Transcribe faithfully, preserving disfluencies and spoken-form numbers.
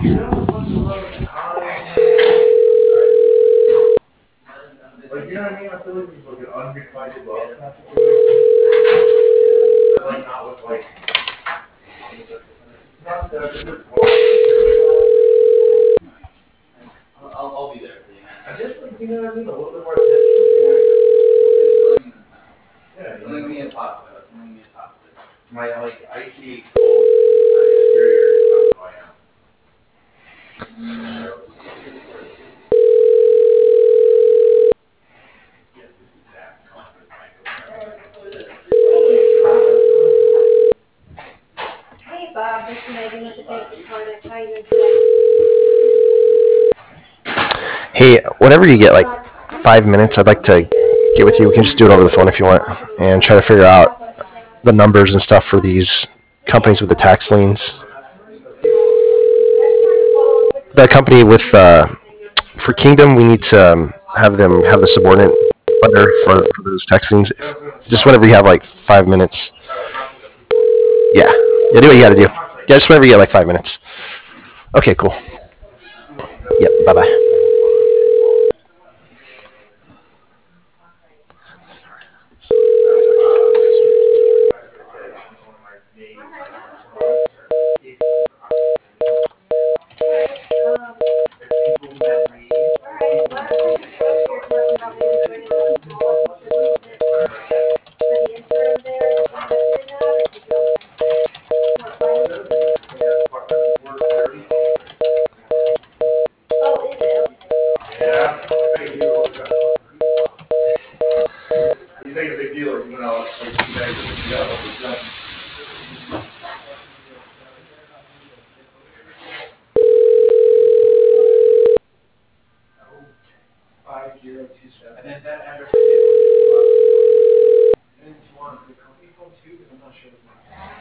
Like, you know what I mean? I feel like there's like an unrequited love. Like, not with like. Not that I'll, I'll be there for you, man. I just like, you know what I mean? A little bit more attention. Yeah, something we need to talk about. Something we need to talk about. My like icy cold exterior. That's how I am. Hey Bob, this is Megan with the Basic Product. How you doing today? Hey, whenever you get like five minutes, I'd like to get with you. We can just do it over the phone if you want and try to figure out the numbers and stuff for these companies with the tax liens. The company with, uh, for Kingdom, we need to um, have them have the subordinate letter for, for those tax liens. If, just whenever you have like five minutes. Yeah. Yeah, do what you got to do. Yeah, just whenever you get like five minutes. Okay, cool. Yep, bye bye. Yeah. You make a big deal, you know, like you guys, you know, five zero two seven. And then that address. And if you want the company phone too, because I'm not sure.